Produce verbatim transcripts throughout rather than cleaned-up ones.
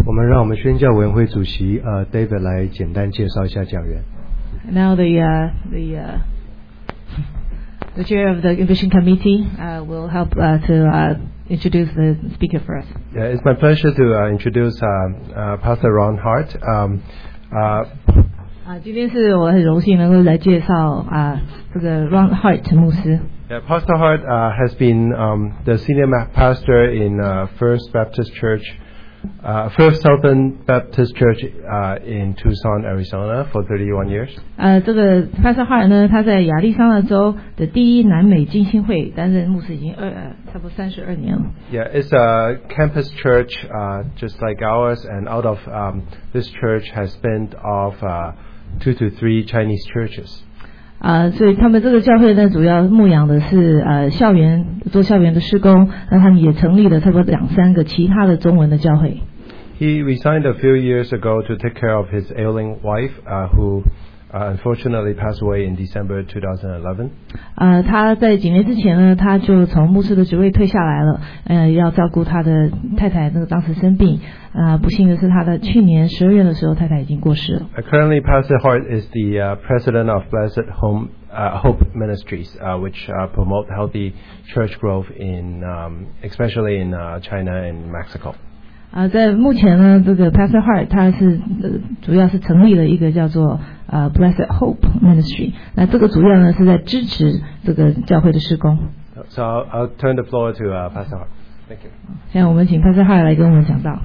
我们让我们宣教委员会主席呃 David 来简单介绍一下讲员。 Now the uh, the uh, the chair of the Vision Committee uh, will help uh, to uh, introduce the speaker for us. Yeah, it's my pleasure to uh, introduce uh, uh, Pastor Ron Hart. Um, uh, 啊，今天是我很荣幸能够来介绍啊这个 Ron Hart 牧师。 Yeah, Pastor Hart uh, has been um, the senior pastor in uh, First Baptist Church, uh, First Southern Baptist Church uh, in Tucson, Arizona, for thirty-one years. 呃，这个 Pastor Hart 呢，他在亚利桑那州的第一南美浸信会担任牧师已经二差不多三十二年了。 Yeah, it's a campus church uh, just like ours, and out of um, this church has spent of uh, two to three Chinese churches. 啊、呃，所以他们这个教会呢，主要牧养的是呃校园做校园的施工，那他们也成立了差不多两三个其他的中文的教会。 He resigned a few years ago to take care of his ailing wife, uh, who uh, unfortunately passed away in December twenty eleven. 呃，他在几年之前呢，他就从牧师的职位退下来了，呃，要照顾他的太太，那个当时生病，啊、呃，不幸的是他的去年十二月的时候，太太已经过世了。 Uh, currently, Pastor Hart is the uh, president of Blessed Home uh, Hope Ministries, uh, which uh, promote healthy church growth in, um, especially in uh, China and Mexico. 啊、呃，在目前呢，这个 Pastor Hart 他是、呃、主要是成立了一个叫做呃 Blessed Hope Ministry， 那这个主要呢是在支持这个教会的事工。 So I'll, I'll turn the floor to uh, Pastor Hart. Thank you. 现在我们请 Pastor Hart 来跟我们讲道。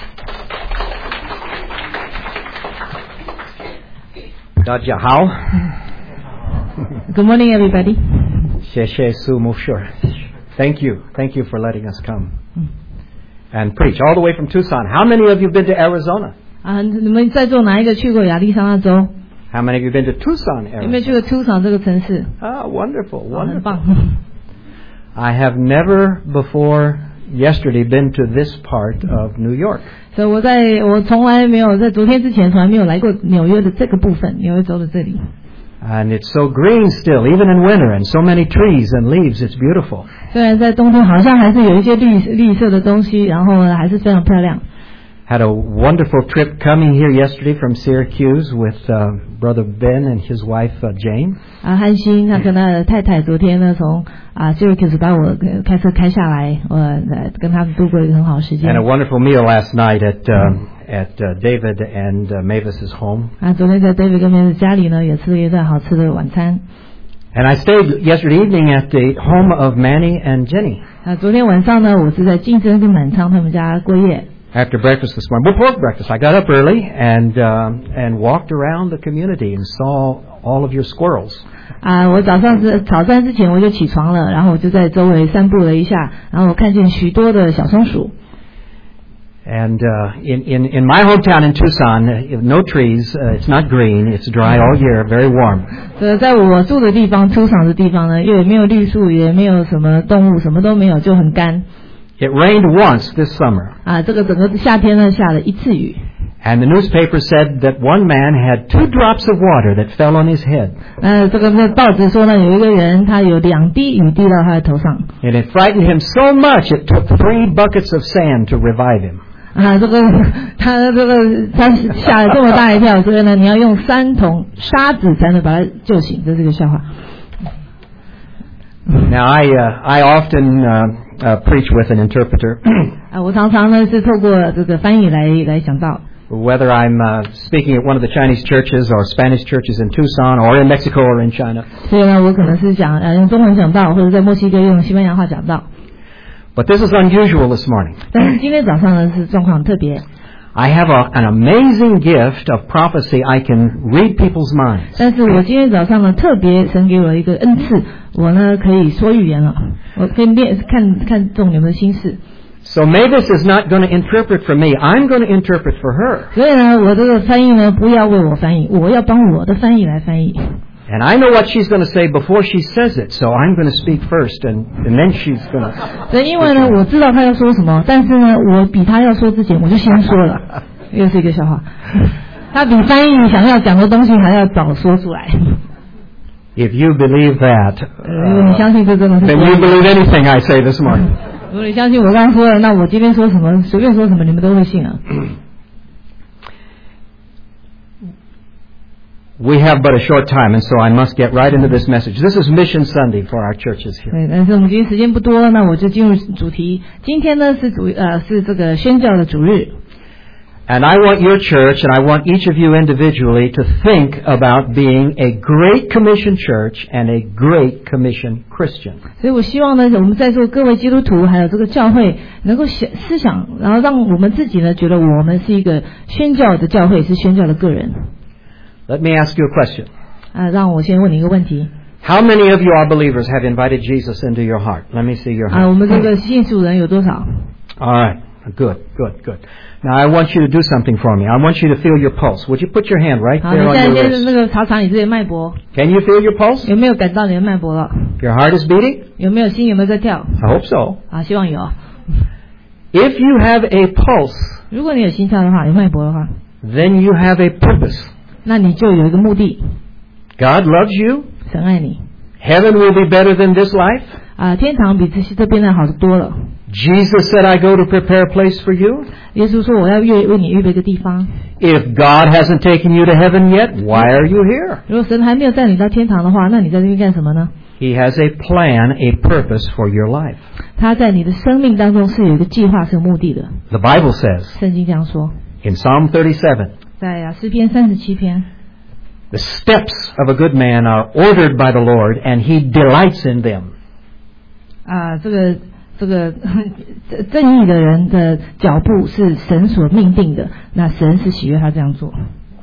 大家好。 Good morning, everybody. 谢谢苏牧师。Thank you, thank you for letting us come. And preach all the way from Tucson. How many of you have been to Arizona? 啊，你们在座哪一个去过亚利桑那州？ How many of you have been to Tucson, Arizona? 有没有去过 Tucson 这个城市？ Ah, wonderful, 啊，很 wonderful. 棒。 I have never before yesterday been to this part of New York. 所以我在我从来没有在昨天之前从来没有来过纽约的这个部分，纽约州的这里。 And it's so green still, even in winter, and so many trees and leaves. It's beautiful. 虽然在冬天好像还是有一些绿绿色的东西，然后呢还是非常漂亮。 Had a wonderful trip coming here yesterday from Syracuse with uh, Brother Ben and his wife uh, Jane. 啊，汉欣他跟他的太太昨天呢从啊 Syracuse 把我开车开下来，我、呃、跟他们度过一个很好的时间。 And a wonderful meal last night at uh, at uh, David and uh, Mavis's home. 啊，昨天在 David 跟 Mavis 家里呢也吃了一顿好吃的晚餐。 And I stayed yesterday evening at the home of Manny and Jenny. 啊，昨天晚上呢我是在竞争跟满仓他们家过夜。 After breakfast this morning, before breakfast, I got up early and uh, and walked around the community and saw all of your squirrels. 啊，我早上是早餐之前我就起床了，然后我就在周围散步了一下，然后我看见许多的小松鼠。 And uh, in, in, in my hometown in Tucson, uh, no trees, uh, it's not green, it's dry all year, very warm. 所以在我住的地方，出场的地方呢，也没有绿树，也没有什么动物，什么都没有，就很干。 It rained once this summer. 啊，这个整个夏天呢下了一次雨。 And the newspaper said that one man had two drops of water that fell on his head. 呃，这个报纸说呢，有一个人他有两滴雨滴到他的头上。 And it frightened him so much it took three buckets of sand to revive him. 啊，这个他这个他吓了这么大一跳，所以呢，你要用三桶沙子才能把他救醒，这是个笑话。 Now I uh, I often uh, uh, preach with an interpreter. 啊，我常常呢是透过这个翻译来来讲道。 Whether I'm uh, speaking at one of the Chinese churches or Spanish churches in Tucson or in Mexico or in China. 所以呢，我可能是讲呃用中文讲道，或者在墨西哥用西班牙话讲道。 But this is unusual this morning. 但是今天早上呢是状况特别。 I have a, an amazing gift of prophecy. I can read people's minds. 但是我今天早上呢特别神给我一个恩赐，我呢可以说预言了，我可以念看看中你们的心事。 So Mavis is not going to interpret for me. I'm going to interpret for her. 所以呢，我这个翻译呢不要为我翻译，我要帮我的翻译来翻译。 And I know what she's going to say before she says it, so I'm going to speak first, and, and then she's going to... 所以因为呢，我知道她要说什么，但是呢，我比她要说之前，我就先说了，又是一个笑话。她比翻译想要讲的东西还要早说出来。 If you believe that, 如果你相信这真的是 then you believe anything I say this morning. 如果你相信我刚刚说的，那我今天说什么，随便说什么，你们都会信啊。 We have but a short time, and so I must get right into this message. This is Mission Sunday for our churches here. 对，但是我们今天时间不多，那我就进入主题。今天呢是主呃是这个宣教的主日。 And I want your church, and I want each of you individually to think about being a Great Commission church and a Great Commission Christian. 所以我希望呢，我们在座各位基督徒还有这个教会能够想思想，然后让我们自己呢觉得我们是一个宣教的教会，是宣教的个人。 Let me ask you a question. 啊，让我先问你一个问题。 How many of you are believers have invited Jesus into your heart? Let me see your hand. 啊，我们这个信主人有多少？ All right. Good, good, good. Now I want you to do something for me. I want you to feel your pulse. Would you put your hand right 好， there 你 on 现 your 在就是 wrist? 那个查查你自己的脉搏， Can you feel your pulse? 有没有感到你的脉搏了？ Your heart is beating? 有没有心有没有在跳？ I hope so. 啊，希望有。 If you have a pulse, 如果你有心跳的话，有脉搏的话， then you have a purpose. 那你就有一个目的。 God loves you. 神爱你 Heaven will be better than this life. 啊，天堂比这些这边的好得多了。 Jesus said, I go to prepare a place for you. 耶稣说：“我要为为你预备一个地方。 If God hasn't taken you to heaven yet, why are you here? 如果神还没有带你到天堂的话，那你在这边干什么呢？ He has a plan, a purpose for your life. 他在你的生命当中是有一个计划，是有目的的。 The Bible says 圣经这样说， in Psalm thirty-seven, 在啊诗篇三十七篇， the steps of a good man are ordered by the Lord, and He delights in them. 啊，这个这个正义的人的脚步是神所命定的，那神是喜悦他这样做。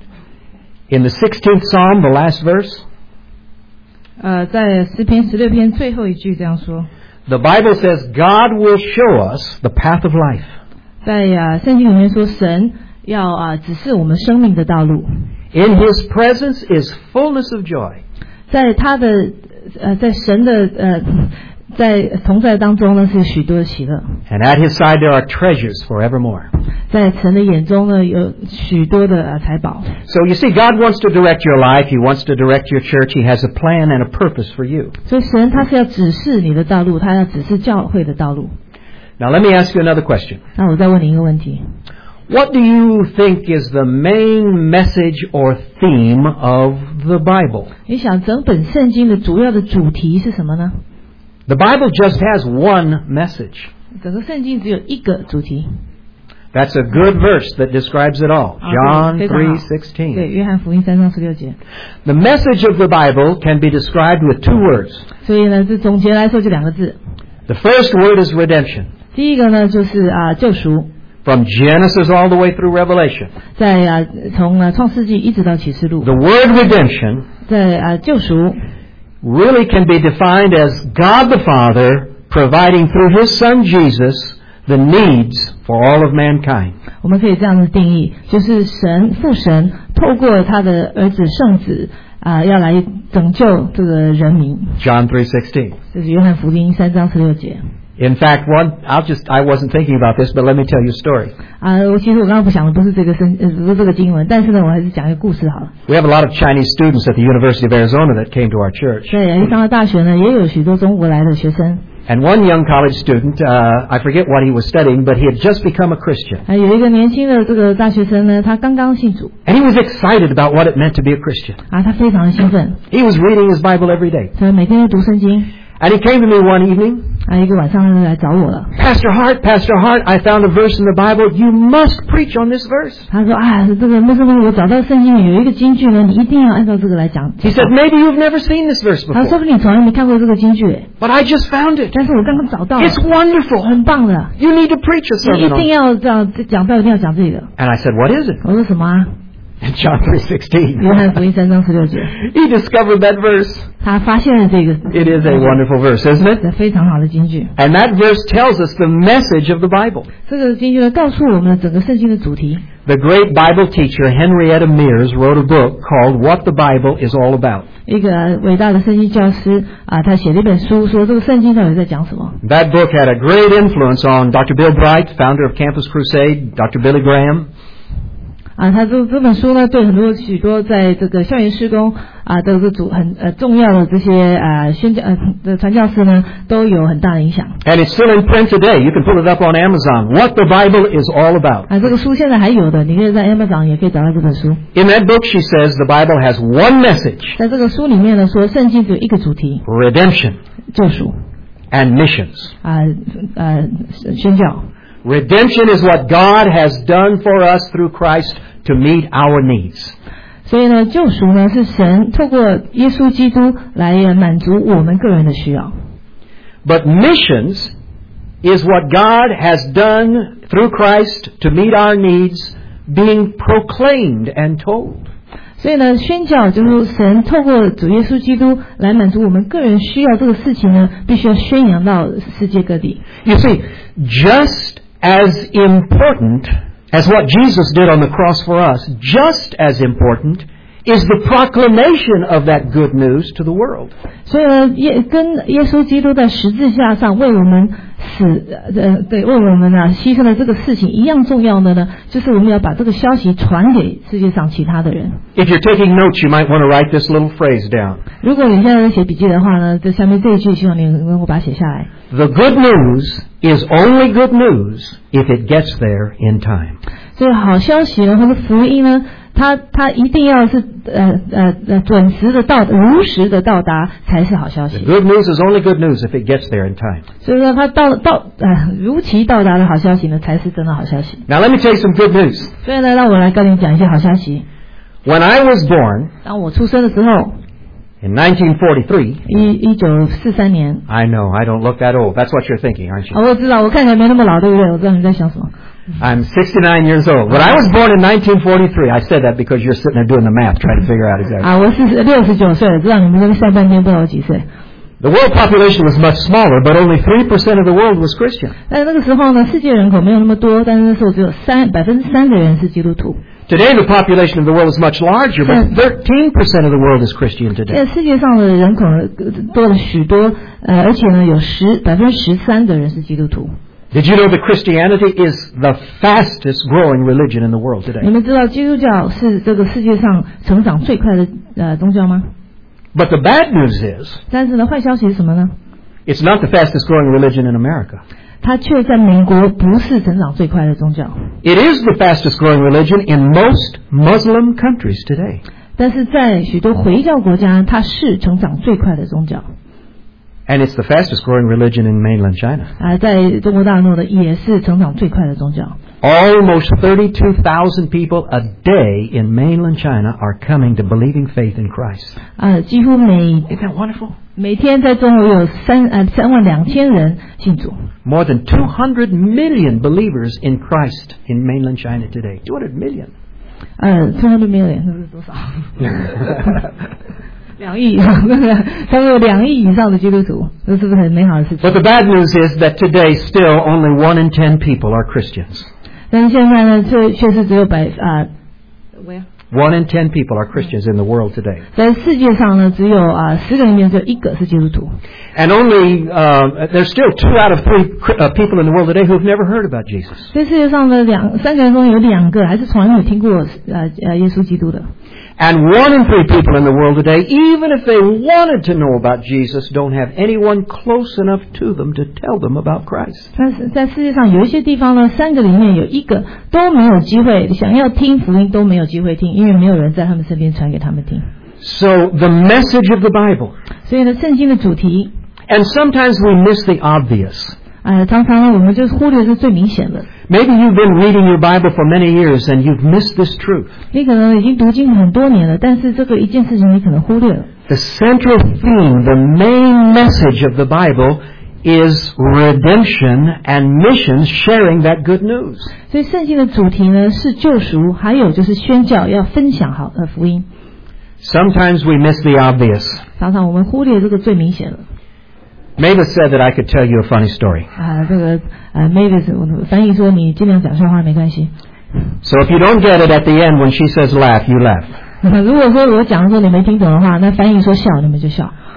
In the sixteenth Psalm, the last verse, 呃，在诗篇十六篇最后一句这样说， the Bible says God will show us the path of life. 在啊圣经里面说，神要啊指示我们生命的道路， In His presence is fullness of joy. 在他的呃在神的呃在同在当中呢是许多的喜乐， And at His side there are treasures forevermore. 在神的眼中呢有许多的呃财宝。 So you see, God wants to direct your life. He wants to direct your church. He has a plan and a purpose for you. 所以神他是要指示你的道路，他要指示教会的道路。 Now let me ask you another question. 那我再问你一个问题， What do you think is the main message or theme of the Bible? 你想整本圣经的主要的主题是什么呢？ The Bible just has one message. 整个圣经只有一个主题。 That's a good verse that describes it all. 啊 John 非常好 three 对， sixteen. 约翰福音三章十六节。 The message of the Bible can be described with two words. 所以呢，这总结来说就两个字。 The first word is redemption. 第一个呢就是啊救赎， From Genesis all the way through Revelation. 在啊从啊创世纪一直到启示录， The word redemption 在啊救赎 really can be defined as God the Father providing through His Son Jesus the needs for all of mankind. 我们可以这样子定义，就是神父神透过他的儿子圣子啊，要来拯救这个人民。 John three sixteen. 这是约翰福音三章十六节。 In fact, one I'll just I wasn't thinking about this, but let me tell you a story. 啊，我其实我刚刚不想的不是这个圣呃不是这个经文，但是呢，我还是讲一个故事好了。 We have a lot of Chinese students at the University of Arizona that came to our church. 在亚利桑那大学呢，也有许多中国来的学生。 And one young college student, uh, I forget what he was studying, but he had just become a Christian. 还有一个年轻的这个大学生呢，他刚刚信主 And he was excited about what it meant to be a Christian. 啊，他非常的兴奋， He was reading his Bible every day. 所以每天都读圣经。 And he came to me one evening. 啊，一个晚上他就来找我了。 Pastor Hart, Pastor Hart, I found a verse in the Bible. You must preach on this verse. 他说啊，这个牧师们，我找到圣经里有一个金句呢，你一定要按照这个来讲。 He said, maybe you've never seen this verse 他说 before. 不定你从来没看过这个金句， But I just found it. 但是我刚刚找到了， It's wonderful. 很棒的， You need to preach a 你一 sermon 定 on it. 要这样讲到，一定要讲这个。 And I said, what is it? 我说什么啊？ John three sixteen. 约翰福音三章十六节， He discovered that verse. 他发现了这个， It is a wonderful verse, isn't it? 这非常好的金句。 And that verse tells us the message of the Bible. 这个金句呢，告诉我们整个圣经的主题。 The great Bible teacher Henrietta Mears wrote a book called What the Bible is All About. 一个伟大的圣经教师啊，他写了一本书，说这个圣经到底在讲什么。 That book had a great influence on Doctor Bill Bright, founder of Campus Crusade, Doctor Billy Graham. 啊，他这这本书呢，对很多许多在这个校园施工啊的这个主很呃重要的这些啊宣教呃的传教士呢，都有很大的影响。 And it's still in print today. You can pull it up on Amazon. What the Bible is all about. 啊，这个书现在还有的，你可以在 Amazon 也可以找到这本书。 In that book, she says the Bible has one message: 在这个书里面呢，说圣经只有一个主题， redemption 救赎 and missions. 啊呃宣教。 Redemption is what God has done for us through Christ to meet our needs. 所以呢，救赎呢是神透过耶稣基督来满足我们个人的需要。 But missions is what God has done through Christ to meet our needs, being proclaimed and told. 所以呢，宣教就是神透过主耶稣基督来满足我们个人需要这个事情呢，必须要宣扬到世界各地。 You see, just as important as what Jesus did on the cross for us, just as important is the proclamation of that good news to the world. 所以呢，耶跟耶稣基督在十字架上为我们死呃对为我们啊牺牲的这个事情一样重要的呢，就是我们要把这个消息传给世界上其他的人。 If you're taking notes, you might want to write this little phrase down. 如果你现在在写笔记的话呢，这下面这一句希望你能够把它写下来。 The good news is only good news if it gets there in time. 所以好消息呢，或者福音呢，它它一定要是呃呃呃准时的到如实的到达才是好消息。 The good news is only good news if it gets there in time. 所以说，它到到呃如期到达的好消息呢，才是真的好消息。 Now let me tell you some good news. 所以呢，让我来跟你讲一些好消息。 When I was born, 当我出生的时候， in nineteen forty-three, 一一九四三年。 I know, I don't look that old. That's what you're thinking, aren't you? 哦，我知道，我看起来没那么老，对不对？我知道你在想什么。 I'm sixty-nine years old. When I was born in nineteen forty-three, I said that because you're sitting there doing the math, trying to figure out exactly. 啊，我是六十九岁了，知道你们这个上半天不知道我几岁。 The world population was much smaller, but only three percent of the world was Christian. 但那个时候呢，世界人口没有那么多，但是那时候只有三百分之三的人是基督徒。 Today, the population of the world is much larger, but thirteen percent of the world is Christian 现 today. 在世界上的人口多了许多，呃，而且呢，有十百分之十三的人是基督徒。 Did you know that Christianity is the fastest growing religion in the world 你 today? 们知道基督教是这个世界上成长最快的呃宗教吗？ But the bad news is, 但是呢，坏消息是什么呢？ it's not the fastest growing religion in America. 它却在美国不是成长最快的宗教， It is the fastest growing religion in most Muslim countries today. 但是在许多回教国家，它是成长最快的宗教。 And it's the fastest growing religion in mainland China. 啊，在中国大陆呢，也是成长最快的宗教。 Almost thirty-two thousand people a day in mainland China are coming to believing faith in Christ. 啊，几乎每 Isn't that wonderful? 每天在中国有三呃三万两千人信主。 More than two hundred million believers in Christ in mainland China today. two hundred million. 呃 ，two hundred million 是多少？两亿，差不多有两亿以上的基督徒，这是不是很美好的事情 But the bad news is that today still only one in ten people are Christians. 但是现在呢，却却是只有百啊，我呀， One in ten people are Christians in the world today. 在世界上呢，只有啊十个人里面只有一个是基督徒。 And only, uh, there's still two out of three uh, people in the world today who've never heard about Jesus. 在世界上的两三个人中有两个还是从来没有听过呃呃耶稣基督的。 And one in three people in the world today, even if they wanted to know about Jesus, don't have anyone close enough to them to tell them about Christ. 但是在世界上有一些地方呢，三个里面有一个都没有机会，想要听福音都没有机会听，因为没有人在他们身边传给他们听。 So the message of the Bible. 所以呢，圣经的主题， And sometimes we miss the obvious. 呃，常常呢我们就忽略是最明显的。 Maybe you've been reading your Bible for many years and you've missed this truth. 你可能已经读经很多年了，但是这个一件事情你可能忽略了。 The central theme, the main message of the Bible is redemption and missions sharing that good news. 所以圣经的主题呢是救赎，还有就是宣教，要分享好呃福音。 Sometimes we miss the obvious. 常常我们忽略这个最明显的。 Mavis said that I could tell you a funny story. 啊，这个呃 ，Mavis 我翻译说你尽量讲笑话没关系。 So if you don't get it at the end when she says laugh, you laugh. 如果说我讲的时候你没听懂的话，那翻译说笑，你们就笑。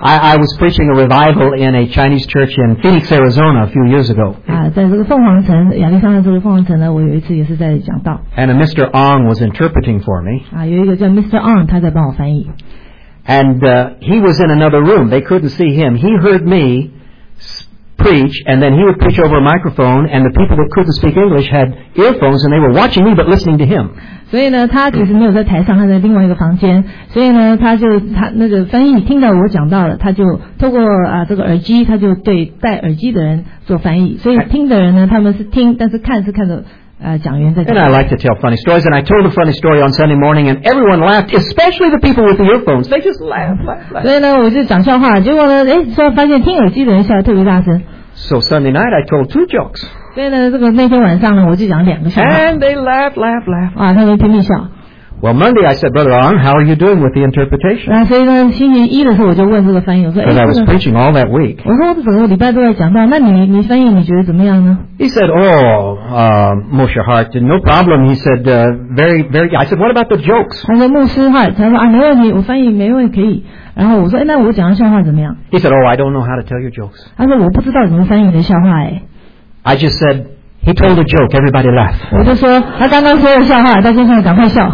I, I was preaching a revival in a Chinese church in Phoenix, Arizona a few years ago. 啊，在这个凤凰城，亚利桑那州的凤凰城呢，我有一次也是在讲道。 And a Mister Ong was interpreting for me. 啊，有一个叫 Mister Ong， 他在帮我翻译。 And uh, he was in another room. They couldn't see him. He heard me preach, and then he would preach over a microphone, and the people that couldn't speak English had earphones, and they were watching me but listening to him. 所以呢，他其实没有在台上，他在另外一个房间。所以呢，他就他那个翻译听到我讲到了，他就透过啊这个耳机，他就对戴耳机的人做翻译。所以听的人呢，他们是听，但是看是看着呃讲员在讲。 And I like to tell funny stories, and I told a funny story on Sunday morning, and everyone laughed, especially the people with the earphones. They just laughed, laughed, laughed. 所以呢，我就讲笑话，结果呢，哎，说发现听耳机的人笑得特别大声。 So Sunday night I told two jokes. 所以呢，这个那天晚上呢，我就讲两个笑话。 And they laughed, laughed, laughed. 啊，他们拼命笑。 Well, Monday I said, Brother Ong, how are you doing with the interpretation? 啊，所以呢，星期一的时候我就问这个翻译，我说，哎， Because I was 这个 preaching all that week. 我说我整个礼拜都在讲到，那你你翻译你觉得怎么样呢？ He said, oh, uh, Moshe Hart, no problem. He said, uh, very, very, I said, what about the jokes? 他说牧师哈，他说啊没问题，我翻译没问题可以。然后我说，哎，那我讲的笑话怎么样？ He said, oh, I don't know how to tell your jokes. 他说我不知道怎么翻译你的笑话哎。 I just said, he told a joke, everybody laughed. 我就说他刚刚说的笑话，大家现在赶快笑，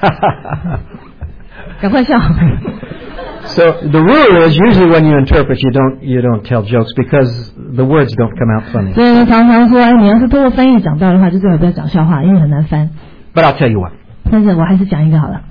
赶快笑。 So the rule is usually when you interpret, you don't you don't tell jokes because the words don't come out funny. 所以呢，常常说，哎，你要是通过翻译讲到的话，就最好不要讲笑话，因为很难翻。 But I'll tell you what. 但是我还是讲一个好了。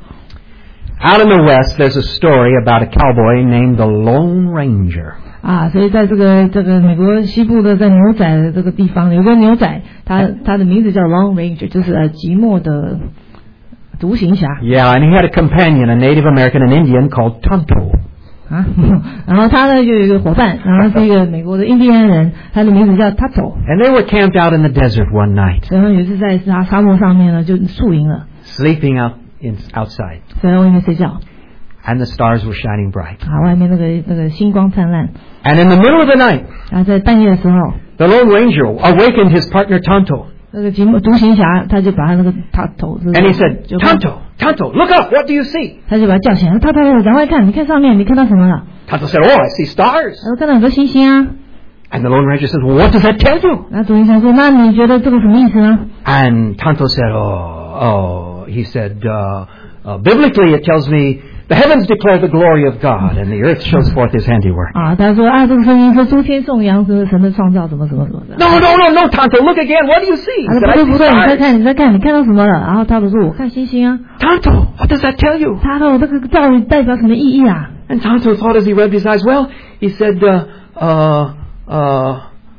Out in the West, there's a story about a cowboy named the Lone Ranger. 啊，所以在这个这个美国西部的在牛仔的这个地方，有个牛仔，他他的名字叫 Lone Ranger， 就是呃寂寞的独行侠。 Yeah, and he had a companion, a Native American, an Indian called Tonto. 啊，然后他呢就有一个伙伴，然后是一个美国的印第安人，他的名字叫 Tonto。 And they were camped out in the desert one night, 然后有一次在沙沙漠上面呢就宿营了， sleeping out in, outside. 在外面睡觉。 And the stars were shining bright. 啊，外面那个那个星光灿烂。 And in the middle of the night, 然后在半夜的时候， the Lone Ranger awakened his partner Tonto. 那个寂寞独行侠他就把他那个他头， And he said, Tonto, Tonto, look up, what do you see? 他就把他叫醒，他他赶快看，你看上面，你看到什么了？ Tonto said, oh, I see stars. 他说看到很多星星啊。 And the Lone Ranger says, well, what does that tell you? 那独行侠说，那你觉得这个什么意思呢？ And Tonto said, oh, oh, he said, uh, uh, biblically it tells me the heavens declare the glory of God and the earth shows forth his handiwork. 啊，他说啊，这个声音说诸天颂扬神神的创造，怎么怎么怎么的。 No, no, no, no, Tonto, look again. What do you see? 他 He 说 said, 不 I 对 see 不对，你再 stars. 看你再看，你看到什么了？然后他就说我看星星啊。 Tonto, what does that tell you? 他说这个到底代表什么意义啊？ And Tonto thought as he rubbed his eyes, well, he said, uh, uh, uh,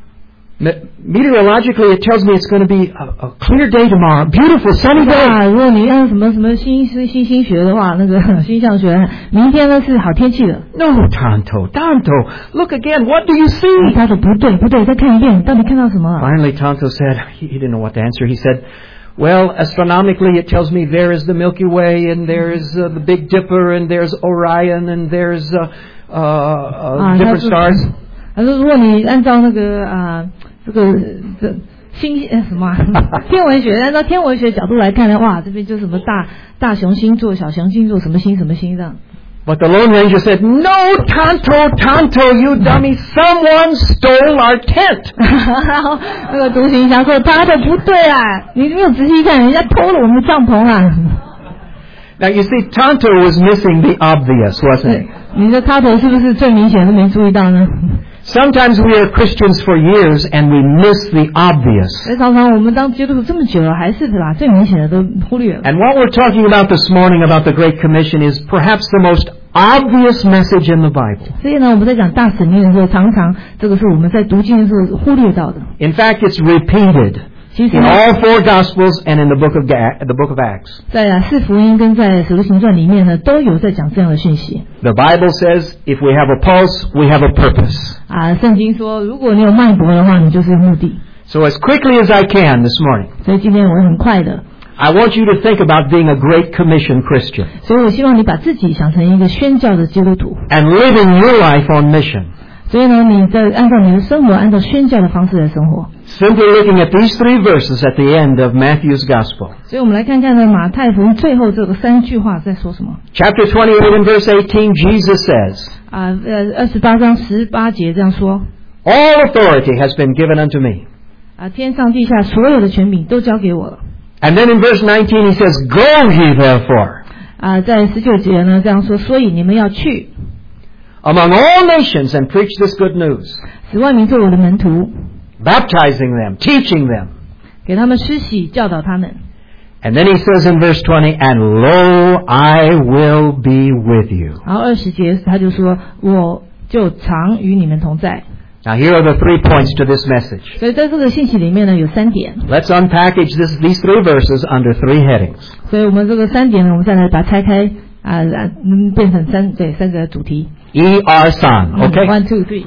me- meteorologically it tells me it's going to be a, a clear day tomorrow, beautiful sunny 啊， day. 如果你按什么什么星星星星学的话，那个星象学，明天呢是好天气的。 No, Tonto, Tonto, look again. What do you see? 他说不对不对，再看一遍，你到底看到什么了？ Finally, Tonto said, he he didn't know what to answer. He said, well, astronomically it tells me there is the Milky Way and there is uh, the Big Dipper and there's Orion and there's uh, uh, uh, different stars. 他说如果你按照那个啊、这个这星呃什么、啊、天文学，按照天文学角度来看的话，这边就什么大大熊星座、小熊星座，什么星什么星这样。 But the Lone Ranger said, no, Tonto, Tonto, you dummy, someone stole our tent. 然后那个独行侠说：“他的不对啊，你没有仔细看，人家偷了我们的帐篷啊。” Now, you see, Tonto was missing the obvious, wasn't he? 你的他头是不是最明显都没注意到呢？ Sometimes we are Christians for years and we miss the obvious. 所以常常我们当基督徒这么久了，还是把最明显的都忽略了。 And what we're talking about this morning about the Great Commission is perhaps the most obvious message in the Bible. 所以呢，我们在讲大使命的时候，常常这个是我们在读经的时候忽略到的。 In fact, it's repeated 其实 in 呢， all four Gospels and in the book of Ga- the book of Acts. 在啊四福音跟在使徒行传里面呢，都有在讲这样的讯息。 The Bible says if we have a pulse, we have a purpose. 啊，圣经说，如果你有脉搏的话，你就是有目的。 So as quickly as I can this morning, 所以今天我会很快的， I want you to think about being a Great Commission Christian 所以我希望你把自己想成一个宣教的基督徒。 and living your life on mission. 所以呢，你在按照你的生活，按照宣教的方式来生活。 Simply looking at these three verses at the end of Matthew's Gospel. 所以我们来看看呢，马太福音最后这个三句话在说什么。 Chapter twenty-eight and verse eighteen, Jesus says, 啊，呃，二十八章十八节这样说。 All authority has been given unto me. 啊，天上地下所有的权柄都交给我了。 And then in verse nineteen he says, Go ye therefore. 啊，在十九节呢这样说，所以你们要去 among all nations and preach this good news, 使万民做我的门徒， baptizing them, teaching them. 给他们施洗，教导他们。 And then he says in verse twenty, And lo, I will be with you. 然后二十节他就说，我就常与你们同在。 Now here are the three points to this message. 所以在这个信息里面呢，有三点。 Let's unpackage this, these three verses under three headings. 所以我们这个三点呢，我们再来把它拆开啊，嗯，变成三对三个主题。 E R San, okay? One, two, three.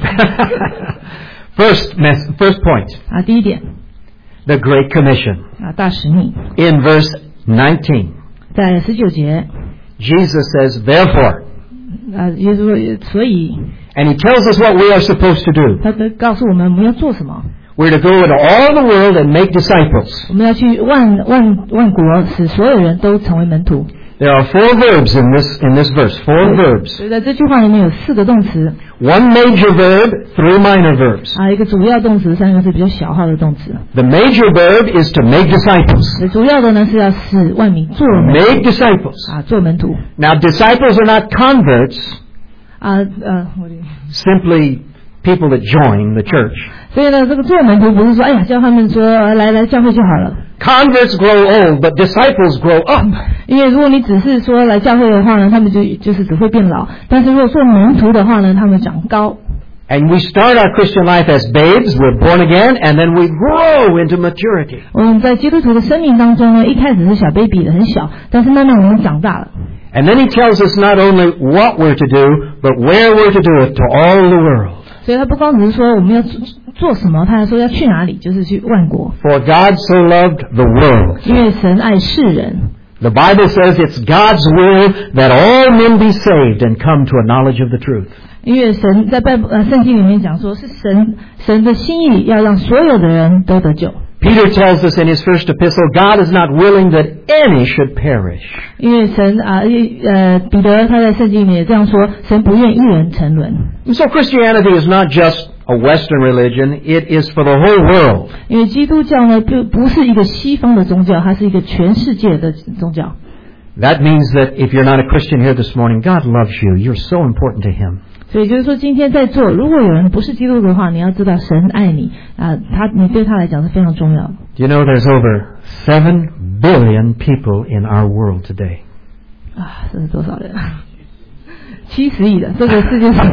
First, mess, first point, 啊，第一点 the Great Commission. 啊，大使命， In verse nineteen, 在十九节 Jesus says, Therefore, 啊，耶稣说，所以 and he tells us what we are supposed to do. 他都告诉我们我们要做什么。 We're to go into all the world and make disciples. 我们要去万万万国，使所有人都成为门徒。 There are four verbs in this, in this verse, four verbs. 所以在这句话里面有四个动词 One major verb, three minor verbs. 啊，一个主要动词，三个是比较小号的动词。 The major verb is to make disciples. 主要的呢是要使万民做门 Make disciples. 啊，做门徒 Now, disciples are not converts, 啊呃，我的 simply people that join the church. 所以呢，这个做门徒不是说，哎呀，叫他们说呃来来教会就好了。 Converts grow old, but disciples grow up. 因为如果你只是说来教会的话呢，他们就就是只会变老；但是如果做门徒的话呢，他们长高。 And we start our Christian life as babes, we're born again, and then we grow into maturity. 我们在基督徒的生命当中呢，一开始是小 baby 的，很小，但是慢慢我们长大了。 And then he tells us not only what we're to do, but where we're to do it to all the world. 所以他不光只是说我们要做做什么，他还说要去哪里，就是去万国。 For God so loved the world. 因为神爱世人。 The Bible says it's God's will that all men be saved and come to a knowledge of the truth. 因为神在拜呃圣经里面讲说，是神神的心意要让所有的人都得救。 Peter tells us in his first epistle, God is not willing that any should perish. 因为神啊呃彼得他在圣经里面也这样说，神不愿一人沉沦。 And so Christianity is not just a Western religion, it is for the whole world. 因为基督教呢，不不是一个西方的宗教，它是一个全世界的宗教。 That means that if you're not a Christian here this morning, God loves you. You're so important to Him. 所以就是说，今天在座，如果有人不是基督徒的话，你要知道神爱你啊，他你对他来讲是非常重要的。 Do you know there's over seven billion people in our world today? 啊，这是多少人？七十亿的这个世界上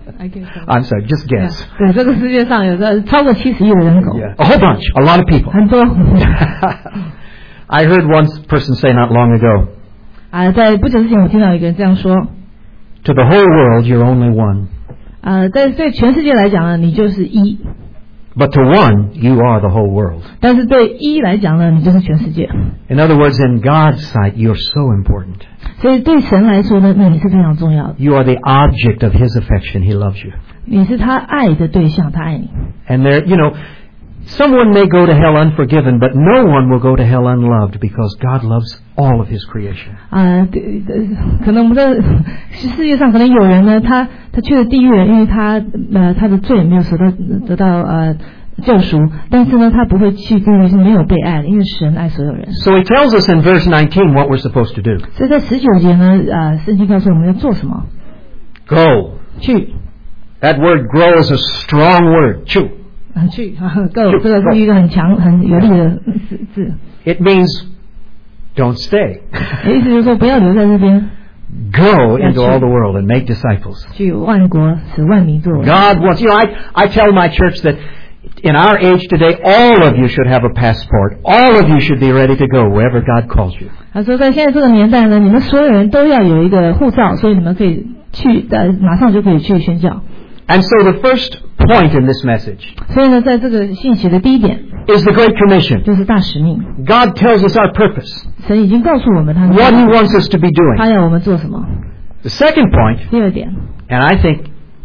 I'm sorry, just guess. 对，这个世界上有个超过七十亿的人口。 Yeah. A whole bunch, a lot of people. 很多。 I heard one person say not long ago, 啊，在不久之前，我听到一个人这样说。 To the whole world, you're only one. 啊，在对全世界来讲呢，你就是一。 But to one, you are the whole world. 但是对一来讲呢，你就是全世界。 In other words, in God's sight, you're so important. 所以对神来说呢，那你是非常重要的。 You are the object of His affection. He loves you. 你是他爱的对象，他爱你。 And there, you know, someone may go to hell unforgiven, but no one will go to hell unloved because God loves all of His creation. 啊，对，可能我们在世界上可能有人呢，他他去了地狱了，因为他呃他的罪没有得到得到呃救赎，但是呢，他不会去地狱，是没有被爱的，因为神爱所有人。 So He tells us in verse nineteen what we're supposed to do. 所以在十九节呢，啊，圣经告诉我们要做什么？ Go. 去。 That word "grow" is a strong word. Chew. 啊，去，go， 这个是一个很强、很有力的字。 It means don't stay. 意思就是说，不要留在这边。 Go into all the world and make disciples. 去万国，使万民作为。 God wants, you know, I, I tell my church that in our age today, all of you should have a passport. All of you should be ready to go wherever God calls you. 他说，在现在这个年代呢，你们所有人都要有一个护照，所以你们可以去，呃，马上就可以去宣教。 And so the first point in this message 所以呢，在这个信息的第一点 is the Great Commission. 就是大使命。 God tells us our purpose, 神已经告诉我们他 what He wants us to be 他 doing. 要我们做什么。 The second point, 第二点， and I think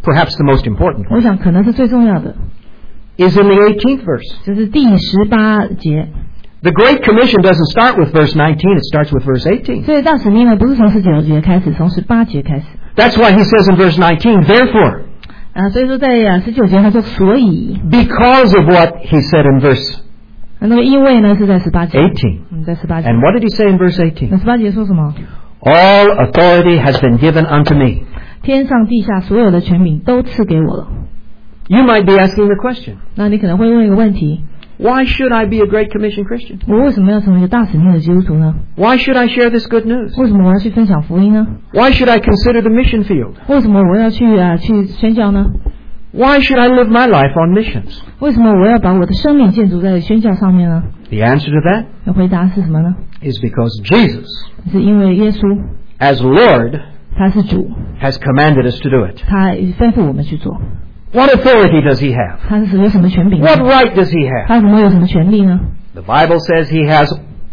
perhaps the most important 我 one, 想可能是最重要的， is in the eighteenth verse. 就是第十八节。 The Great Commission doesn't start with verse nineteen, it starts with verse eighteen. 所以大使命呢，不是从十九节开始，从十八节开始。 That's why he says in verse nineteen, therefore, 啊，所以说在啊十九节他说所以， because of what he said in verse 那个因为呢是在十八节。 eighteen. 嗯，在十八节。 And what did he say in verse 那 eighteen? 十八节说什么？ All authority has been given unto me. 天上地下所有的权柄都赐给我了。 You might be asking the question, 那你可能会问一个问题： why should I be a Great Commission Christian? 我为什么要成为一个大使命的基督徒呢？ Why should I share this good news? 为什么我要去分享福音呢？ Why should I consider the mission field? 为什么我要去啊去宣教呢？ Why should I live my life on missions? 为什么我要把我的生命建筑在宣教上面呢？ The answer to that 那回答是什么呢？ is because Jesus, 是因为耶稣 as Lord, 他是主， has commanded us to do it. 他吩咐我们去做。 What authority does he have? 他是有什么权柄呢？ What right does he have? 他怎么有什么权利呢？ The Bible says he has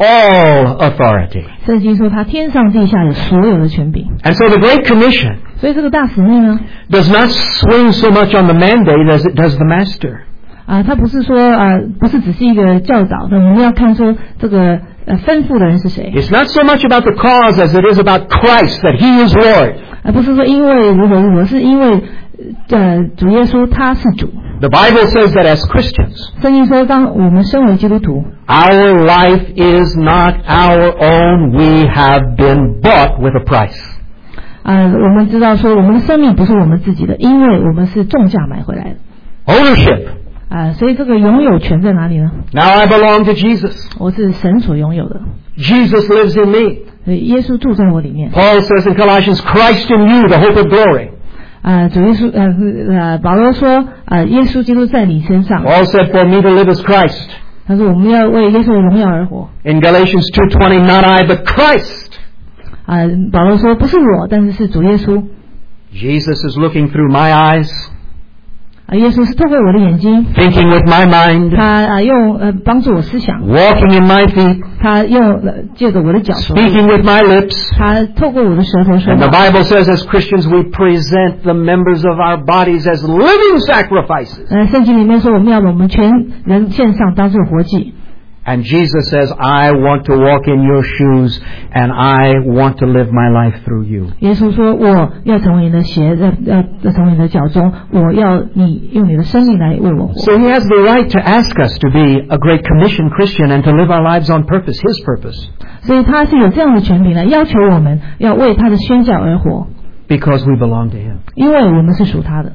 all authority. 圣经说他天上地下有所有的权柄， And so the Great Commission 所以这个大使命呢， does not swing so much on the mandate as it does the master. 啊，他不是说啊，不是只是一个教导的，我们要看说这个呃吩咐的人是谁， It's not so much about the cause as it is about Christ, that he is Lord. 而不是说因为如何如何，是因为呃主耶稣他是主。 The Bible says that as Christians, 圣经说，当我们身为基督徒， our life is not our own. We have been bought with a price. 啊，我们知道说我们的生命不是我们自己的，因为我们是重价买回来的。 Ownership. 啊，所以这个拥有权在哪里呢？ Now I belong to Jesus. 我是神所拥有的， Jesus lives in me. 所以耶稣住在我里面。 Paul says in Colossians, Christ in you, the hope of glory. 啊，主耶稣呃呃，保罗说啊，耶稣基督在你身上。 Paul said, for me to live is Christ. 他说我们要为耶稣的荣耀而活。 In Galatians two twenty, not I, but Christ. 啊，保罗说不是我，但是是主耶稣。 Jesus is looking through my eyes, 啊，耶稣是透过我的眼睛， thinking with my mind, 他啊用呃帮助我思想， walking in my feet, 他用呃借着我的脚说， speaking with my lips. 他透过我的舌头说 And the 话。 Bible says as Christians we present the members of our bodies as living sacrifices. 呃，圣经里面说我们要把我们全人献上当作活祭。 And Jesus says, I want to walk in your shoes and I want to live my life through you. 耶稣说：“我要成为你的鞋，要要要成为你的脚中，我要你用你的生命来为我活。” So he has the right to ask us to be a Great Commission Christian and to live our lives on purpose, his purpose. 所以他是有这样的权柄来要求我们要为他的宣教而活， Because we belong to him. 因为我们是属他的。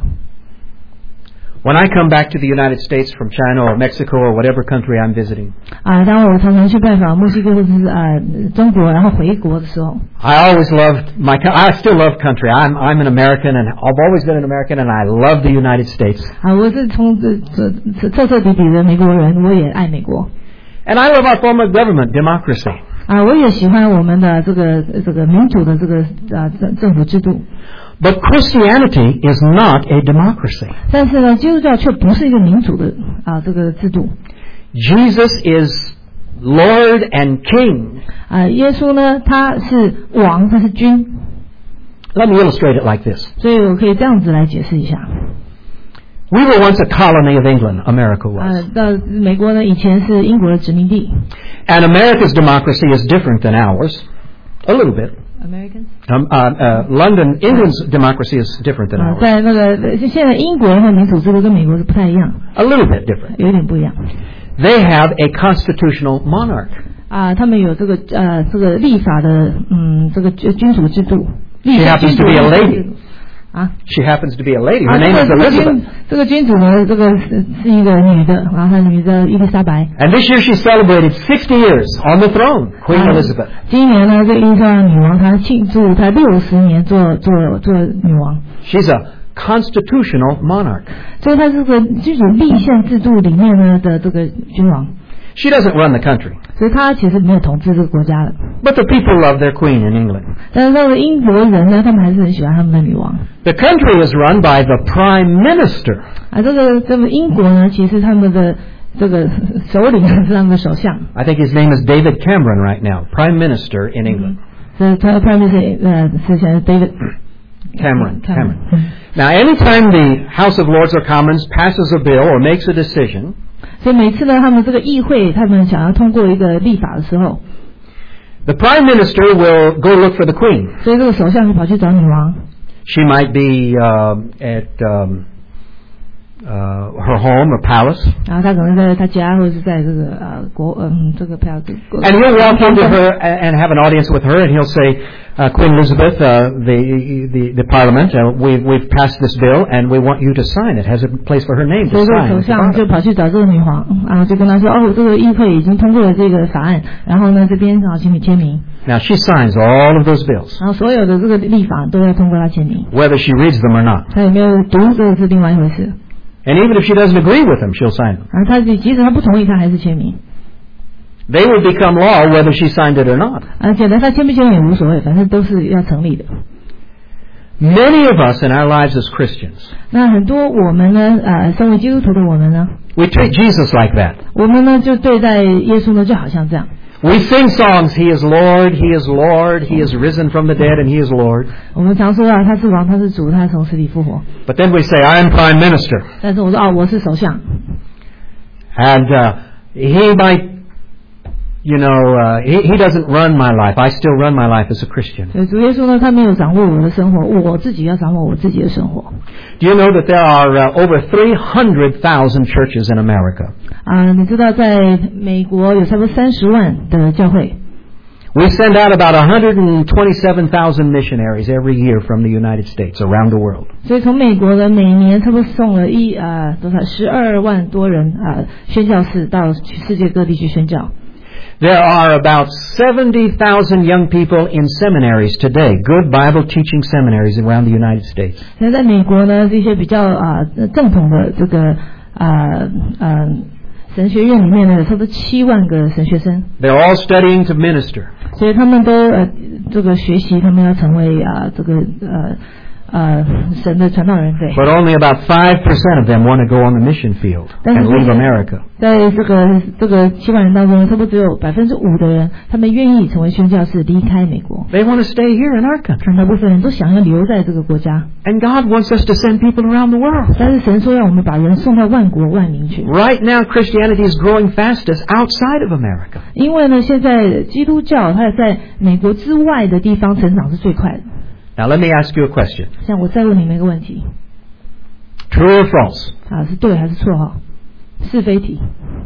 When I come back to the United States from China or Mexico or whatever country I'm visiting, 啊，当我常常去拜访墨西哥或者是啊中国，然后回国的时候， I always loved my, co- I still love country. I'm, I'm an American and I've always been an American and I love the United States. 啊，我是从这这这彻彻底底的美国人，我也爱美国。 And I love our form of government, democracy. 啊，我也喜欢我们的这个这个民主的这个啊政政府制度。 But Christianity is not a democracy. 但是呢，基督教却不是一个民主的啊这个制度。 Jesus is Lord and King. 啊，耶稣呢，他是王，他是君。 Let me illustrate it like this. 所以我可以这样子来解释一下。 We were once a colony of England, America 啊 was. 到美国呢，以前是英国的殖民地。 And America's democracy is different than ours. A little bit. American。 Um, uh, uh, London, England's democracy is different than 啊， ours. 在那个现在英国的民主制度跟美国是不太一样， A little bit different. 有点不一样。 They have a constitutional monarch. 啊，他们有这个呃这个立法的嗯这个君君主制度。 She happens to be a lady. 啊。 She happens to be a lady. 啊， Her 这 name 个 is 这个 Elizabeth. 君这个君主呢，这个是是一个女的，然后她的名字叫伊丽莎白。 And this year she celebrated sixty years on the throne, Queen 啊 Elizabeth. 今年呢，这个伊丽莎白女王她庆祝她六十年做做做女王， She's a constitutional monarch. 所以她这个君主立宪制度里面呢的这个君王， She doesn't run the country. 所以她其实没有统治这个国家的。 But the people love their queen in England. 但是那个英国人呢，他们还是很喜欢他们的女王。 The country is run by the prime minister. 啊，这个这个英国呢，其实他们的这个首领是他们的首相。 I think his name is David Cameron right now, prime minister in England. 所以他 Prime Minister 呃是现在 David Cameron. Cameron. Cameron. Now, anytime the House of Lords or Commons passes a bill or makes a decision, 所以每次呢，他们这个议会，他们想要通过一个立法的时候， the Prime Minister will go look for the Queen. 所以这个首相就跑去找女王。 She might be uh, at um, uh, her home or palace. 然后他可能在他家，或者是在这个呃国嗯这个票。 And he'll walk into her and, and have an audience with her, and he'll say, uh, Queen Elizabeth, uh, the, the the Parliament, uh, we've we've passed this bill, and we want you to sign it. Has a place for her name 所 to 以这个 sign. 首 at the 相就 bottom. 跑去找这个女皇，然后就跟她说：“哦，这个议会已经通过了这个法案，然后呢这边啊请你签名。 Now she signs all of those bills, 然后所有的这个立法都要通过她签名。 whether she reads them or not. 她有没有读这个是另外一回事。 And even if she doesn't agree with them, she'll sign them. 然后她即使她不同意，她还是签名。 They will become law whether she signed it or not. 而且呢，她签不签也无所谓，反正都是要成立的。 Many of us in our lives as Christians, 那很多我们呢，呃，身为基督徒的我们呢， we treat Jesus like that. 我们呢就对待耶稣呢就好像这样。 We sing songs, He is Lord, He is Lord, He is risen from the dead, and He is Lord. 我们常说啊，他是王，他是主，他从死里复活。 But then we say, I am Prime Minister. 但是我说啊，我是首相。 And uh, He might, you know, uh, he, he doesn't run my life. I still run my life as a Christian. 所以主耶稣呢，他没有掌握我的生活，我自己要掌握我自己的生活。 Do you know that there are uh, over three hundred thousand churches in America? 啊，你知道在美国有差不多三十万的教会。 We send out about one hundred twenty-seven thousand missionaries every year from the United States around the world. 所以从美国的每年差不多送了一啊多少十二万多人啊宣教士到世界各地去宣教。 There are about seventy thousand young people in seminaries today, good Bible teaching seminaries around the United States. 那在美国呢，这些比较啊正统的这个啊呃神学院里面呢，有差不多七万个神学生。 They're all studying to minister. 所以他们都呃这个学习，他们要成为啊这个呃呃神的传道人对。 But only about five percent of them want to go on the mission field and leave America. 在这个这个七万人当中，差不多只有百分之五的人，他们愿意成为宣教士，离开美国。 They want to stay here in our country. 大部分人都想要留在这个国家。 And God wants us to send people around the world. 但是神说要我们把人送到万国万民去。 Right now, Christianity is growing fastest outside of America. 因为呢，现在基督教它在美国之外的地方成长是最快的。 Now, let me ask you a question. 像我再问你们一个问题， True or false? 啊，是对还是错哈？是非题。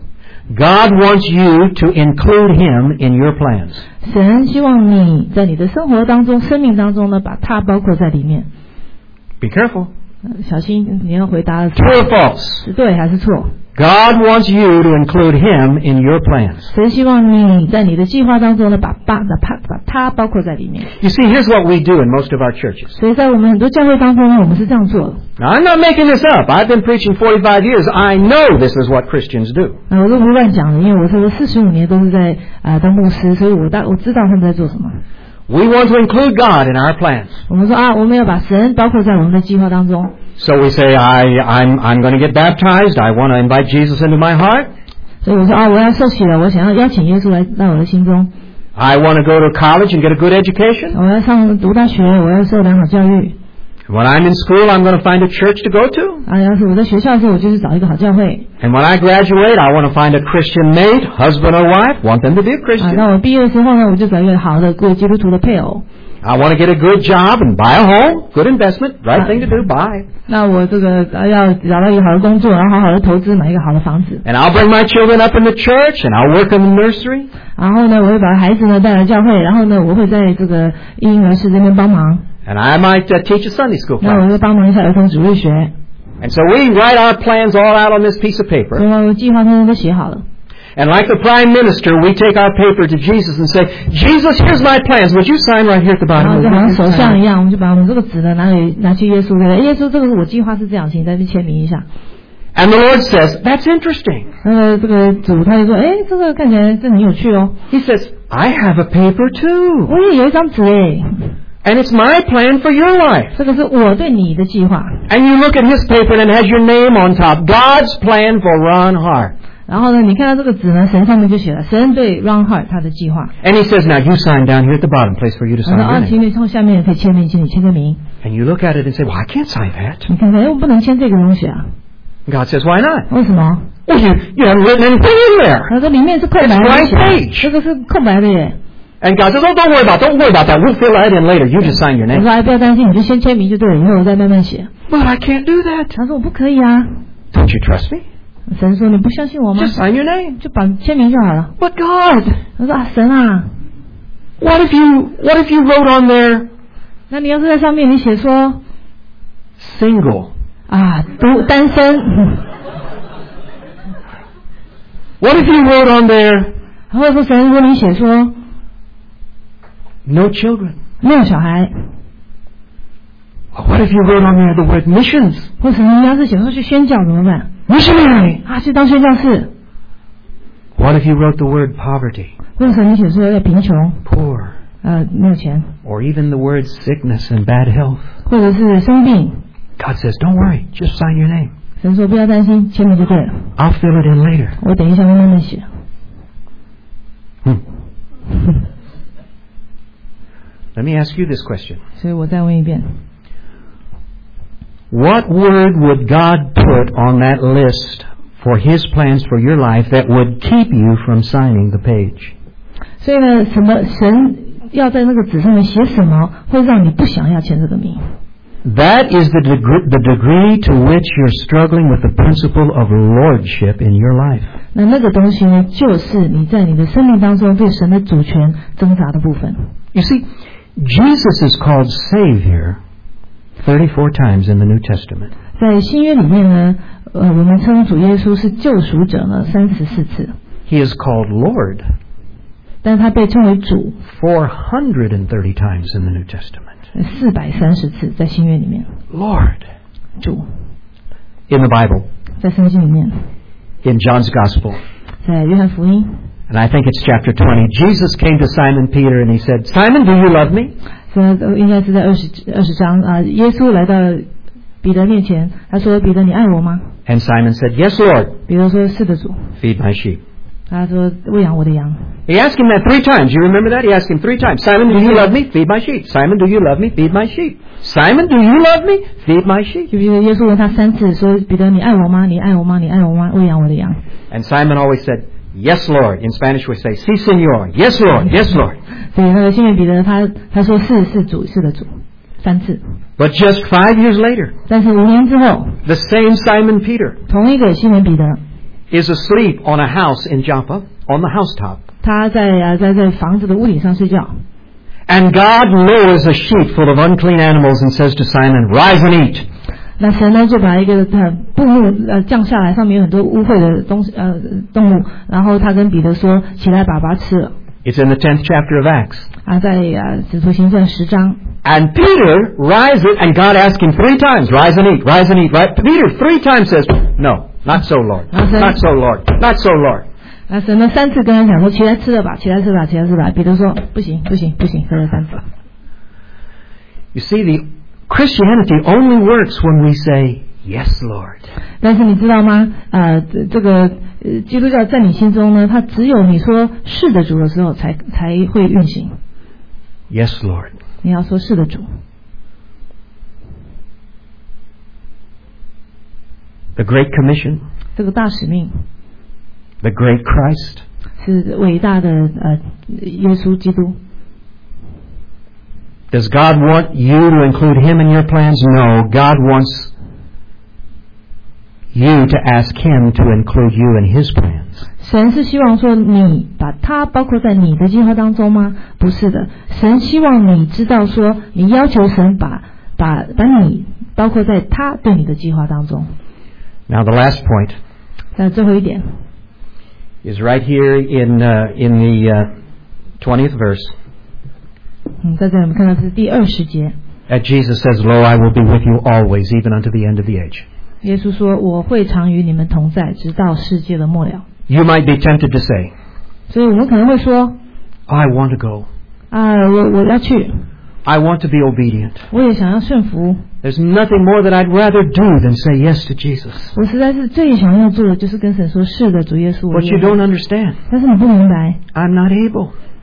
God wants you to include Him in your plans. 神希望你在你的生活当中、生命当中呢，把它包括在里面。 Be careful. 呃小心你要回答 True or false? 是对还是错？ God wants you to include Him in your plans. 神希望你在你的计划当中呢，把把把它把它包括在里面。 You see, here's what we do in most of our churches. 所以在我们很多教会当中呢，我们是这样做的。 Now, I'm not making this up. I've been preaching forty-five years. I know this is what Christians do. 啊，我都不是乱讲的，因为我差不多四十五年都是在啊、呃、当牧师，所以我大我知道他们在做什么。 We want to include God in our plans. 我们说啊，我们要把神包括在我们的计划当中。 So we say, I, I'm, I'm going to get baptized. I want to invite Jesus into my heart. 所以我说啊，我要受洗了，我想要邀请耶稣来到我的心中。 I want to go to college and get a good education. 我要上读大学，我要受良好教育。 When I'm in school, I'm going to find a church to go to. 啊，要是我在学校的时候，我就是找一个好教会。 And when I graduate, I want to find a Christian mate, husband or wife, want them to be a 啊， Christian. 那我毕业的时候呢，我就找一个好的过基督徒的配偶。 I want to get a good job and buy a home. Good investment. Right thing to do. Buy. 那我这个呃要找到一个好的工作，然后好好的投资，买一个好的房子。 And I'll bring my children up in the church and I'll work in the nursery. 然后呢，我会把孩子呢带来教会，然后呢，我会在这个婴儿室这边帮忙。 And I might uh, teach a Sunday school 那我 class. 会帮忙一下儿童主日学。 And so we write our plans all out on this piece of 所 paper. 以我计划通通都写好了。 And like the Prime Minister, we take our paper to Jesus and say, Jesus, here's my plans. Would you sign right here at the 然 bottom? 后就好像 Would you 首相 sign? 一样，我们就把我们这个纸呢拿给拿去耶稣那里。耶稣，这个是我计划是这样，请在这边签名一下。 And the Lord says, that's interesting. 那个这个主他就说，哎，这个看起来这很有趣哦。 He says, I have a paper too. 我也有一张纸哎， And it's my plan for your life. 这个是我对你的计划。 And you look at his paper and it has your name on top. God's plan for Ron Hart. 然后呢，你看到这个纸呢，神上面就写了神对 Ron Hart 他的计划。 And he says, now you sign down here at the bottom, place for you to 然 sign 后 your 啊，请 name. 你从下面可以签名，请你签个名。 And you look at it and say, well, I can't sign that. 你看看，哎，我不能签这个东西啊。 God says, why not? 为什么？ Well, you, you haven't written anything in there. 他说里面是空白 It's 的 blank 写， page. 这个是空白的耶。 And God says, oh, don't worry about that. Don't worry about that. We'll fill that in later. You just sign your 我 name. 说哎，不要担心，你就先签名就对了，以后我再慢慢写。 But I can't do that. 他说我不可以啊。 Don't you trust me? 神说你不相信我吗？ Just sign your name. 就把签名就好了。 But God, 他说啊，神啊， what if you, what if you wrote on there 那你要是在上面你写说 single? 啊，独单身， What if you wrote on there 或者说神如果你写说 no children? 没有小孩， What if you wrote on there the word missions? 或者你要是写说去宣教怎么办？ Missionary. 啊，去当宣教士， What if you wrote the word poverty? 或者你写说要贫穷， Poor. 呃，没有钱， Or even the words sickness and bad health? 或者是生病， God says, don't worry. Just sign your name. 神说不要担心，签名就对了， I'll fill it in later. 我等一下会慢慢写。 Hmm. Let me ask you this question. 所以我再问一遍， What word would God put on that list for His plans for your life that would keep you from signing the page? 所以呢，什么神要在那个纸上面写什么，会让你不想要签这个名？ That is the degree, the degree to which you're struggling with the principle of lordship in your life. 那那个东西呢，就是你在你的生命当中对神的主权挣扎的部分。 You see, Jesus is called Savior thirty-four times in the New Testament. 在新约里面呢，呃，我们称主耶稣是救赎者呢三十四次， He is called Lord 但是他被称为主 four hundred thirty times in the New Testament. 四百三十次，在新约里面， Lord. 主 In the Bible, 在圣经里面， in John's Gospel, 在约翰福音， and I think it's chapter twenty, Jesus came to Simon Peter and he said, Simon, do you love me? 这应该是在二十二十章啊，耶稣来到彼得面前，他说：“彼得，你爱我吗 And Simon said, Yes, Lord. ？” 彼得说：“是的，主。 Feed my sheep. ” 他说：“喂养我的羊。” He asked him that three times. You remember that? He asked him three times. Simon, do you love me? Feed my sheep. Simon, do you love me? Feed my sheep. Simon, do you love me? Feed my sheep. 就比如耶稣问他三次，说：“彼得，你爱我吗？你爱我吗？你爱我吗？喂养我的羊。” And Simon always said, Yes, Lord. In Spanish we say, Sí, Señor. Yes, Lord. Yes, Lord. 所以那个西面彼得他他说是是主是的主三次， But just five years later, 但是五年之后， the same Simon Peter 同一个西门彼得， is asleep on a house in Joppa, on the housetop. 他在啊在在房子的屋顶上睡觉， And God lowers a sheet full of unclean animals and says to Simon, Rise and eat. 那神呢就把一个呃布幕呃降下来，上面有很多污秽的东西呃动物，然后他跟彼得说：“起来，把把它吃了。” It's in the tenth chapter of Acts. 啊，在啊使徒行传十章， And Peter rises, and God asked him three times, Rise and eat, rise and eat. Right? Peter three times says, No, not so, Lord. Okay. Not so, Lord. Not so, Lord. 那神呢三次跟他讲说：“起来吃了吧，起来吃吧，起来吃吧。”彼得说：“不行，不行，不行。”喝了三次。 You see, the Christianity only works when we say, Yes, Lord. 但是你知道吗？呃，这这个呃基督教在你心中呢，它只有你说是的主的时候才才会运行。 Yes, Lord. 你要说是的主。 The Great Commission, 这个大使命 the great Christ, 是伟大的呃耶稣基督。 Does God want you to include Him in your plans? No. God wants you to ask Him to include you in His plans. 神是希望说你把它包括在你的计划当中吗？不是的，神希望你知道说，你要求神把把把你包括在他对你的计划当中。 Now the last point 那最后一点 is right here in uh, in the uh, twentieth verse. 嗯，在这里我们看到是第二十节， That Jesus says, Lo, I will be with you always, even unto the end of the age. 耶稣说：“我会常与你们同在，直到世界的末了。” You might be tempted to say, 所以我们可能会说 I want to go. 啊，我我要去， I want to be obedient. 我也想要顺服。 There's nothing more that I'd rather do than say yes to Jesus. 我实在是最想要做的就是跟神说：“是的，主耶稣。” But you don't understand. 但是你不明白， I'm not able.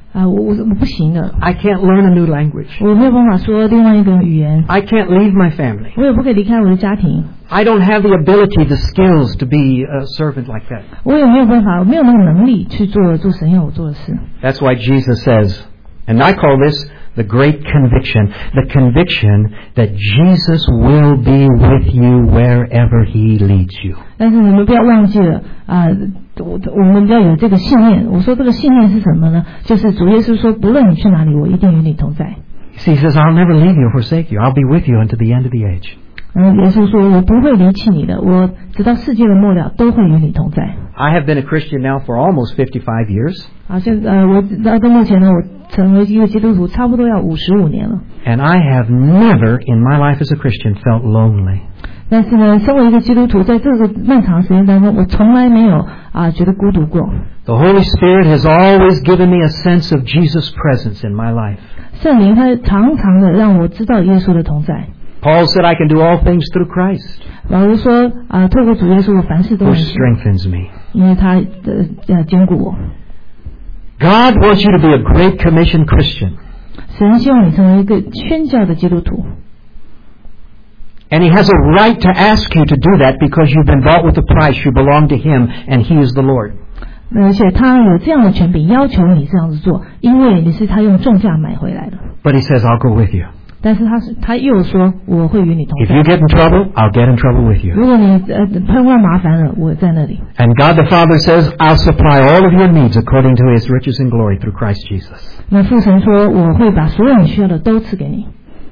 啊，我我我不行的， I can't learn a new language. 我没有办法说另外一个语言， I can't leave my family. 我也不可以离开我的家庭， I don't have the ability, the skills to be a servant like that. 我也没有办法，我没有那个能力去做做神要我做的事。 That's why Jesus says, and I call this the great conviction, the conviction that Jesus will be with you wherever He leads you. 但是你们不要忘记了啊、我我们要有这个信念。我说这个信念是什么呢？就是主耶稣说，不论你去哪里，我一定与你同在。 He says, I'll never leave you or forsake you. I'll be with you unto the end of the age. 然后耶稣说，我不会离弃你的，我直到世界的末了都会与你同在。 I have been a Christian now for almost fifty-five years. 啊，现在、呃、我到到目前呢，我成为一个基督徒差不多要五十五年了。 And I have never in my life as a Christian felt lonely. 但是呢，身为一个基督徒，在这个漫长的时间当中，我从来没有啊觉得孤独过。 The Holy Spirit has always given me a sense of Jesus' presence in my life. 圣灵他常常的让我知道耶稣的同在。 Paul said I can do all things through Christ, 保罗说啊，透过主耶稣，我凡事都 who 能行， strengthens me. 因为他的呃坚固我。 God wants you to be a Great Commission Christian. 神希望你成为一个宣教的基督徒。 And He has a right to ask you to do that because you've been bought with a price. You belong to Him and He is the Lord. 而且他有这样的权柄，要求你这样子做，因为你是他用重价买回来的。 But He says, I'll go with you. 但是他是他又说，我会与你同 If you 在。 get in trouble, I'll get in trouble with you. 如果你呃碰到麻烦了，我在那里。 And God the Father says, I'll supply all of your needs according to His riches and glory through Christ Jesus. 那父神说，我会把所有你需要的都赐给你。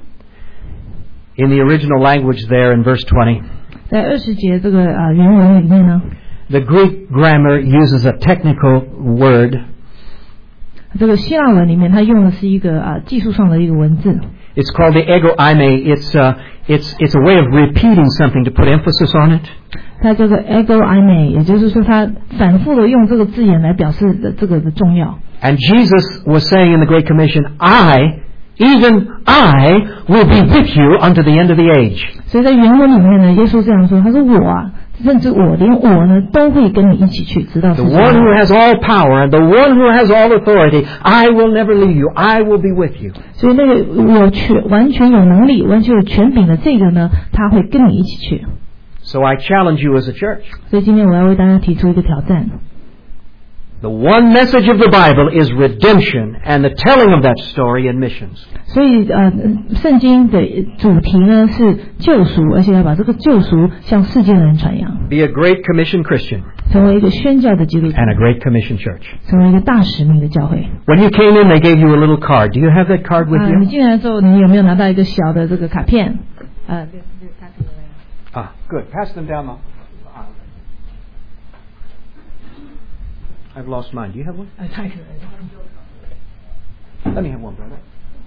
In the original language there in verse twenty, 在二十节这个啊、呃、原文里面呢， the Greek grammar uses a technical word. 这个希腊文里面，它用的是一个啊、呃、技术上的一个文字。 It's called the ego eime. It's, uh, it's, it's a way of repeating something to put emphasis on it. 它叫做 ego eime， 也就是说，它反复的用这个字眼来表示的这个的重要。 And Jesus was saying in the Great Commission, I, even I, will be with you unto the end of the age. 所以在原文里面呢，耶稣这样说，他说我啊，甚至我连我呢都会跟你一起去，直到 The 世界 one 末 who 了。 has all power and the one who has all authority, I will never leave you. I will be with you. 所以那个我全完全有能力、完全有权柄的这个呢，他会跟你一起去。 So I challenge you as a church. 所以今天我要为大家提出一个挑战。 The one message of the Bible is redemption and the telling of that story in missions. 所以呃，圣经的主题呢是救赎，而且要把这个救赎向世界的人传扬， Be a Great Commission Christian 成为一个宣教的基督徒， and a Great Commission church. 成为一个大使命的教会。 When you came in, they gave you a little card. Do you have that card with 啊， you? 你进来之后，你有没有拿到一个小的这个卡片？呃， Ah, good. Pass them down the aisle. I've lost mine. Do you have one? 呃，太可能。 Let me have one, brother.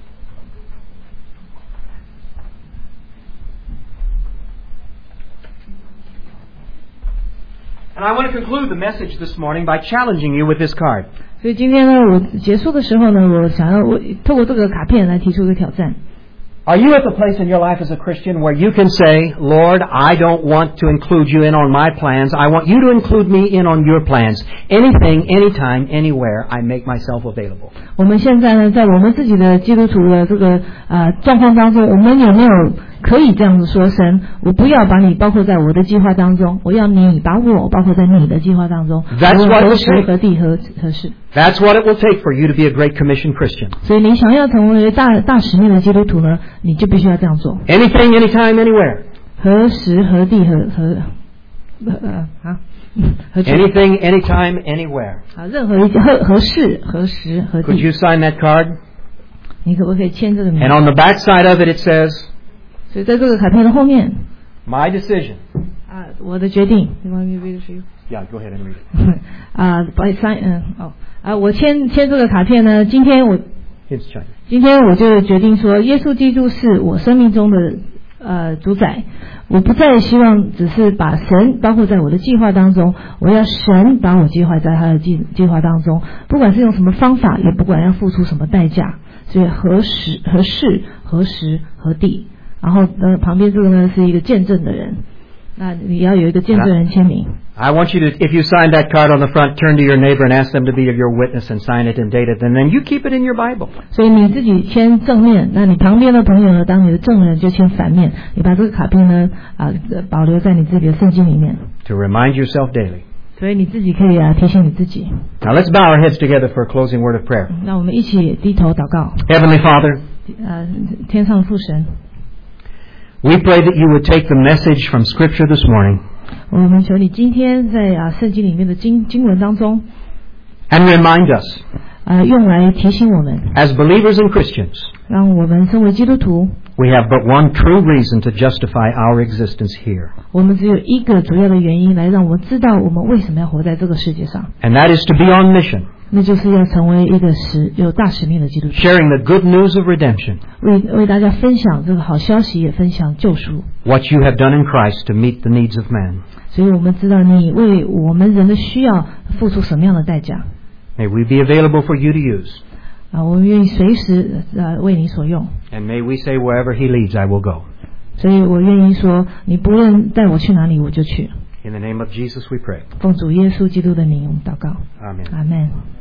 And I want to conclude the message this morning by challenging you with this card. 所以今天呢，我结束的时候呢，我想要我透过这个卡片来提出一个挑战。 Are you at the place in your life as a Christian where you can say, Lord, I don't want to include you in on my plans. I want you to include me in on your plans. Anything, anytime, anywhere, I make myself available. 我们现在呢，在我们自己的基督徒的这个呃状况当中，我们有没有可以这样子说，神，我不要把你包括在我的计划当中，我要你把我包括在你的计划当中， That's what 何 it 时 will take. 何地何何事。 That's what it will take for you to be a Great Commission Christian. 所以你想要成为大大使命的基督徒呢，你就必须要这样做。 Anything, anytime, anywhere. 何时何地何何呃啊何处 Anything, anytime, anywhere. 啊任何一何何事何时何 Could 地， you sign that card? 你可不可以签这个名 And？ on the back side of it, it says, 所以在这个卡片的后面 my decision. 啊，我的决定。You want me to read it for you? Yeah, go ahead and read it. 啊，by sign，嗯，哦，啊，我签签这个卡片呢，今天我 It's Chinese. 今天我就决定说，耶稣基督是我生命中的呃主宰。我不再希望只是把神包括在我的计划当中，我要神把我计划在他的计计划当中，不管是用什么方法，也不管要付出什么代价。所以何时何事何时何地，然后呃旁边这个呢是一个见证的人，那你要有一个见证人签名。 I want you to, if you sign that card on the front, turn to your neighbor and ask them to be your witness and sign it and date it, and then you keep it in your Bible. 所以你自己签正面，那你旁边的朋友呢，当你的证人就签反面，你把这个卡片呢啊保留在你自己的圣经里面。 To remind yourself daily. 所以你自己可以啊提醒你自己。 Now let's bow our heads together for a closing word of prayer. 那我们一起低头祷告。 Heavenly Father, 呃，天上的父神， we pray that you would take the message from Scripture this morning 我们求你今天在啊圣经里面的经经文当中， and remind us, 啊用来提醒我们， as believers and Christians, 让我们身为基督徒， we have but one true reason to justify our existence here. 我们只有一个主要的原因来让我们知道我们为什么要活在这个世界上， And that is to be on mission, 那就是要成为一个使有大使命的基督徒， sharing the good news of redemption, 为为大家分享这个好消息，也分享救赎。 what you have done in Christ to meet the needs of man. 所以我们知道你为我们人的需要付出什么样的代价。 May we be available for you to use. 啊，我们愿意随时呃为你所用。 And may we say, wherever he leads, I will go. 所以我愿意说，你不论带我去哪里，我就去。 In the name of Jesus we pray. 奉主耶稣基督的名，我们祷告。 Amen. 阿们。